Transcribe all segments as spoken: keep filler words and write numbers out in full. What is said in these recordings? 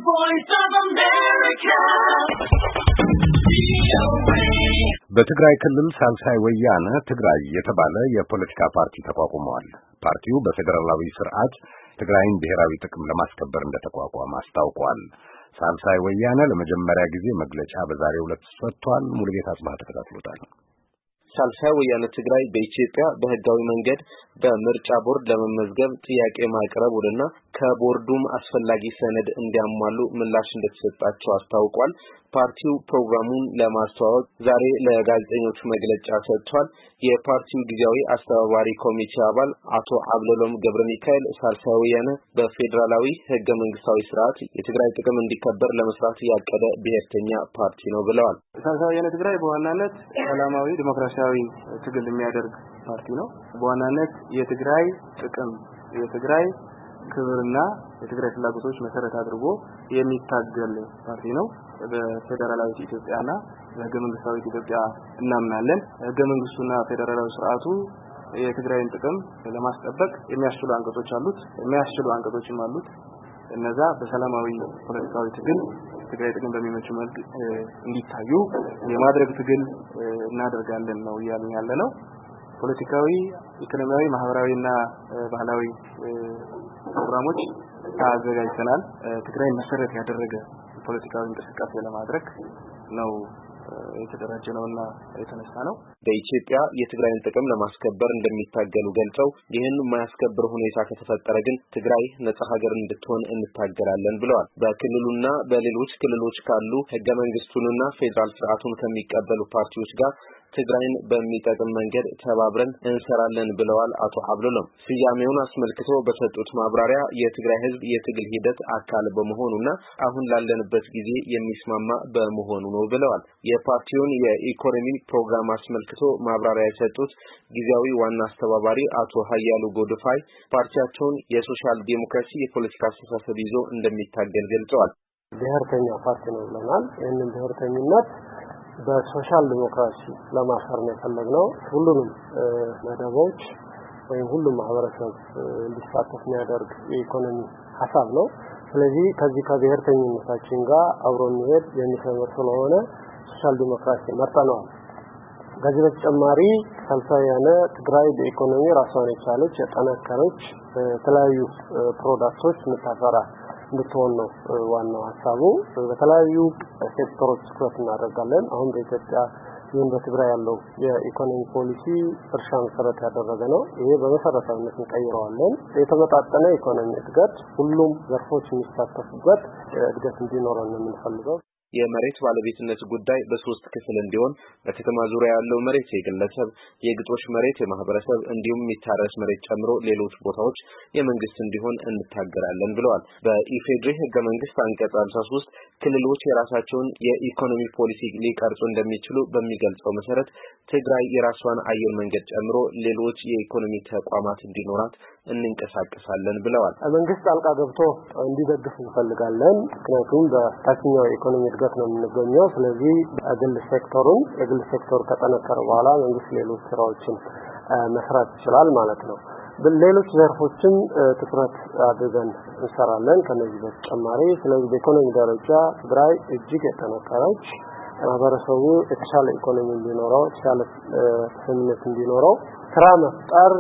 voice of America. በትግራይ ክልል ሳልሳይ ወያነ ትግራይ የተባለ የፖለቲካ ፓርቲ ተቋቁሟል። ፓርቲው በፌደራላዊ ስርዓት ትግራይን ብሔራዊ ጥቅም ለማስከበር እንደተቋቋመ አስታውቋል። ሳልሳይ ወያነ ለመጀመሪያ ጊዜ መግለጫ በዛሬው ዕለት ሰጥቷል። ሙሉጌታ አጽባህ ተከታትሎታል። ሳልሳይ ወያነ ትግራይ በኢትዮጵያ በህጋዊ መንገድ በምርጫ ቦርድ ለመመዝገብ ጥያቄ ማቅረቡንና ከቦርዱም አስፈላጊ ሰነድ እንዲያሟሉ ምላሽ እንደተሰጣቸው አስታውቋል። ፓርቲው ፕሮግራሙን ለማስተዋወቅ ዛሬ ለጋዜጠኞች መግለጫ ሰጥቷል። የፓርቲው ጊዜያዊ አስተባባሪ ኮሚቴ አባል አቶ አብለሎም ገብረሚካኤል ሳልሳይ ወያነ በፌደራላዊ ህገ መንግስታዊ ስርዓት የትግራይ ጥቅም እንዲከበር ለመስራት ያቀደ ብሔርተኛ ፓርቲ ነው ብለዋል። ሳልሳይ ወያነ ትግራይ በዋናነት ሰላማዊ ዲሞክራሲያዊ ትግል የሚያደርግ ፓርቲ ነው። በዋናነት የትግራይ ጥቅም የትግራይ ክብርና የትግራይ ፍላጎቶች መሰረት አድርጎ የሚታገል ፓርቲ ነው። በፌደራላዊ ኢትዮጵያና በህገ መንግስታዊ ኢትዮጵያ እናምናለን። ህገ መንግስቱና ፌደራላዊ ስርዓቱ የትግራይን ጥቅም ለማስጠበቅ የሚያስችሉ አንቀጾች አሉት የሚያስችሉ አንቀጾችም አሉት። እነዛ በሰላማዊ ፖለቲካዊ ትግል ትግራይ ጥቅም በሚመች መልክ እንዲታዩ የማድረግ ትግል እናደርጋለን ነው እያልን ያለነው። ፖለቲካዊ፣ ኢኮኖሚያዊ፣ ማህበራዊና ባህላዊ ፕሮግራሞች አዘጋጅተናል። ትግራይ መሰረት ያደረገ ፖለቲካዊ እንቅስቃሴ ለማድረግ ነው የተደራጀነውና የተነሳ ነው። በኢትዮጵያ የትግራይን ጥቅም ለማስከበር እንደሚታገሉ ገልጸው ይህን የማያስከብር ሁኔታ ከተፈጠረ ግን ትግራይ ነጻ ሀገር እንድትሆን እንታገላለን ብለዋል። በክልሉና በሌሎች ክልሎች ካሉ ህገ መንግስቱንና ፌደራል ስርዓቱን ከሚቀበሉ ፓርቲዎች ጋር ትግራይን በሚጠቅም መንገድ ተባብረን እንሰራለን ብለዋል። አቶ አብዱልም ስያሜውን አስመልክቶ በሰጡት ማብራሪያ የትግራይ ህዝብ የትግል ሂደት አካል በመሆኑና አሁን ላለንበት ጊዜ የሚስማማ በመሆኑ ነው ብለዋል። የፓርቲውን የኢኮኖሚ ፕሮግራም አስመልክቶ ማብራሪያ የሰጡት ጊዜያዊ ዋና አስተባባሪ አቶ ሀያሉ ጎድፋይ ፓርቲያቸውን የሶሻል ዲሞክራሲ የፖለቲካ አስተሳሰብ ይዞ እንደሚታገል ገልጸዋል። ብሔርተኛ ፓርቲ ነው ብለናል። ይህንን ብሔርተኝነት በሶሻል ዲሞክራሲ ለማስፈር ነው የፈለግነው። ሁሉንም መደቦች ወይም ሁሉም ማህበረሰብ እንዲሳተፍ የሚያደርግ የኢኮኖሚ ሀሳብ ነው። ስለዚህ ከዚህ ከብሔርተኝነታችን ጋር አብሮ የሚሄድ የሚሰምር ስለሆነ ሶሻል ዲሞክራሲ መርጠናል። ከዚህ በተጨማሪ ሳልሳይ ወያነ ትግራይ በኢኮኖሚ ራሷን የቻለች የጠነከረች የተለያዩ ፕሮዳክቶች የምታፈራ እንድትሆን ነው ዋናው ሀሳቡ። በተለያዩ ሴክተሮች ትኩረት እናደርጋለን። አሁን በኢትዮጵያ ይህን በትግራይ ያለው የኢኮኖሚ ፖሊሲ እርሻ መሰረት ያደረገ ነው። ይሄ በመሰረታዊነት እንቀይረዋለን። የተመጣጠነ ኢኮኖሚ እድገት ሁሉም ዘርፎች የሚሳተፉበት እድገት እንዲኖረን ነው የምንፈልገው። የመሬት ባለቤትነት ጉዳይ በሶስት ክፍል እንዲሆን በከተማ ዙሪያ ያለው መሬት የግለሰብ፣ የግጦሽ መሬት የማህበረሰብ እንዲሁም የሚታረስ መሬት ጨምሮ ሌሎች ቦታዎች የመንግስት እንዲሆን እንታገራለን ብለዋል። በኢፌድሪ ህገ መንግስት አንቀጽ ሃምሳ ሶስት ክልሎች የራሳቸውን የኢኮኖሚ ፖሊሲ ሊቀርጹ እንደሚችሉ በሚገልጸው መሰረት ትግራይ የራሷን አየር መንገድ ጨምሮ ሌሎች የኢኮኖሚ ተቋማት እንዲኖራት እንንቀሳቀሳለን ብለዋል። መንግስት ጣልቃ ገብቶ እንዲደግፍ እንፈልጋለን። ምክንያቱም በታችኛው ኢኮኖሚ እድገት ነው የምንገኘው። ስለዚህ የግል ሴክተሩን የግል ሴክተር ከጠነከረ በኋላ መንግስት ሌሎች ስራዎችን መስራት ይችላል ማለት ነው። በሌሎች ዘርፎችም ትኩረት አድርገን እንሰራለን ከነዚህ በተጨማሪ። ስለዚህ በኢኮኖሚ ደረጃ ትግራይ እጅግ የጠነከረች ማህበረሰቡ የተሻለ ኢኮኖሚ እንዲኖረው የተሻለ ስምነት እንዲኖረው ስራ መፍጠር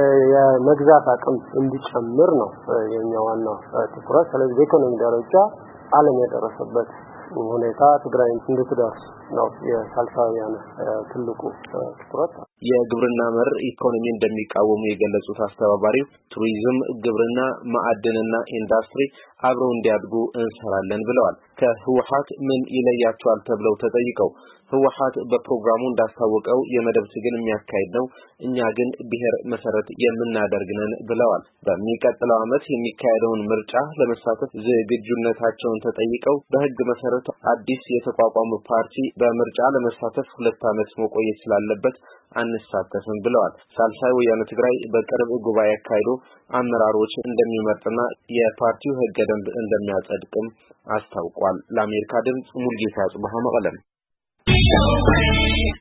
የመግዛት አቅም እንዲጨምር ነው የኛ ዋናው ትኩረት። ስለዚህ በኢኮኖሚ ደረጃ ዓለም የደረሰበት ሁኔታ ትግራይ እንድትደርስ ነው የሳልሳይ ወያነ ትልቁ ትኩረት። የግብርና መር ኢኮኖሚ እንደሚቃወሙ የገለጹት አስተባባሪው ቱሪዝም፣ ግብርና፣ ማዕድንና ኢንዱስትሪ አብረው እንዲያድጉ እንሰራለን ብለዋል። ከህወሓት ምን ይለያቸዋል ተብለው ተጠይቀው ህወሓት በፕሮግራሙ እንዳስታወቀው የመደብ ትግል የሚያካሂድ ነው፣ እኛ ግን ብሔር መሰረት የምናደርግ ነን ብለዋል። በሚቀጥለው ዓመት የሚካሄደውን ምርጫ ለመሳተፍ ዝግጁነታቸውን ተጠይቀው በህግ መሰረት አዲስ የተቋቋመ ፓርቲ በምርጫ ለመሳተፍ ሁለት ዓመት መቆየት ስላለበት አንሳተፍም ብለዋል። ሳልሳይ ወያነ ትግራይ በቅርብ ጉባኤ አካሂዶ አመራሮች እንደሚመርጥና የፓርቲው ህገ ደንብ እንደሚያጸድቅም አስታውቋል። ለአሜሪካ ድምጽ ሙሉጌታ አጽባህ መቀለም